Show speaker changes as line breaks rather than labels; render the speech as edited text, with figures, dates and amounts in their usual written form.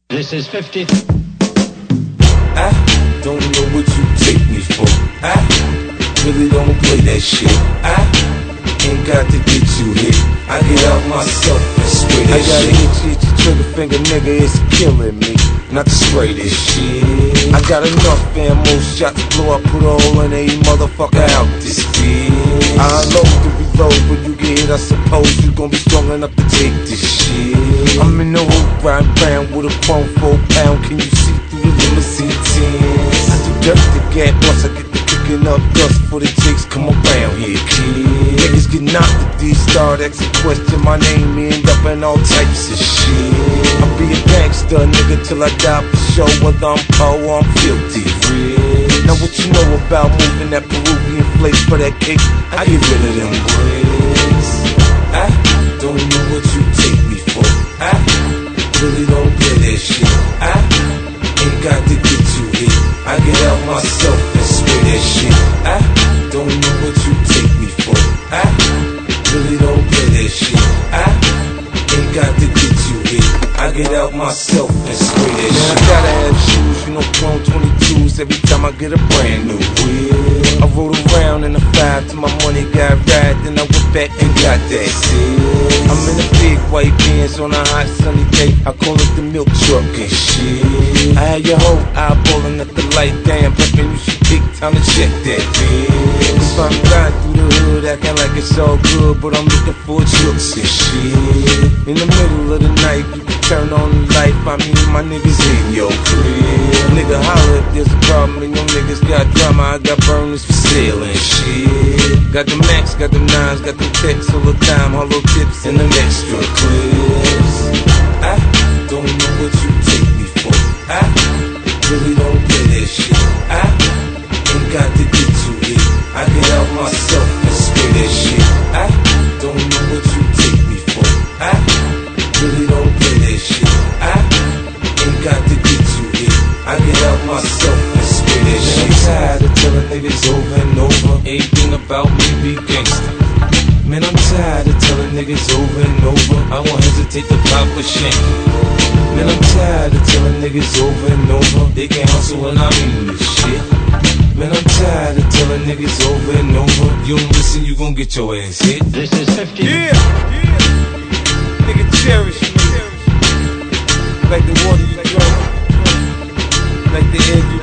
This is 50.
I don't know what you take me for. I really don't play that shit. I ain't got to get you hit. I get out myself and spray that shit. I gotta hit you, trigger finger, nigga, it's killing me. Not to spray this shit. I got enough ammo, shots blow up, put a hole in a motherfucker out this bitch. I unload to reload, when you get hit, I suppose you gon' be strong enough to take this shit. I'm in the hoop, riding round with a chrome 4 pound. Can you see through the limousine tins? I do dirt to get once I get the cooking up dust for the chicks come around here, kid. Niggas get knocked at these start asking question my name, end up in all types of shit. I'll be a gangster, nigga, till I die for sure. Whether I'm poor or I'm filthy rich. Now what you know about moving that Peruvian flakes for that cake? I get rid of them bricks. I don't know what you take me for. I really don't play that shit. I ain't got to get you hit. I get out myself and spray that shit. I don't know what you take me for. I really don't play that shit. I ain't got to get you hit. I get out myself and spray that shit. I gotta have shoes, you know, chrome 22s every time I get a brand new wheel. I rode around in a 5 till my money got right, then I went back and got that shit. I'm in a big white Benz on a hot sunny day. I call it the milk truck and shit. I had your whole eyeballing at the light, damn, pimpin', you should take time to check that bitch. If I'm riding through the hood, acting like it's all good, but I'm looking for jokes and shit. In the middle of the night, you can turn on the light, find me and my niggas in your crib. Nigga, holler if there's a problem and your niggas got drama. I got burners for sale and shit. Got the max, got them nines, got them texts all the time, hollow tips and them extra clips. I don't know what you take me for. I really don't play that shit. I ain't got to get you hit. I get out myself and spray that shit. I don't know what you take me for. I really don't play that shit. I ain't got to get you hit. I get out myself and spray that shit. I'm tired of telling niggas over and over, anything about me be gangsta. Man, I'm tired of telling niggas over and over, I won't hesitate to pop a shank. Man, I'm tired of telling niggas over and over, they can hustle when I'm in this shit. Man, I'm tired of telling niggas over and over, you don't listen, you gon' get your ass hit.
This is 50.
Yeah. Nigga, cherish me. Like the water you drink, like the air you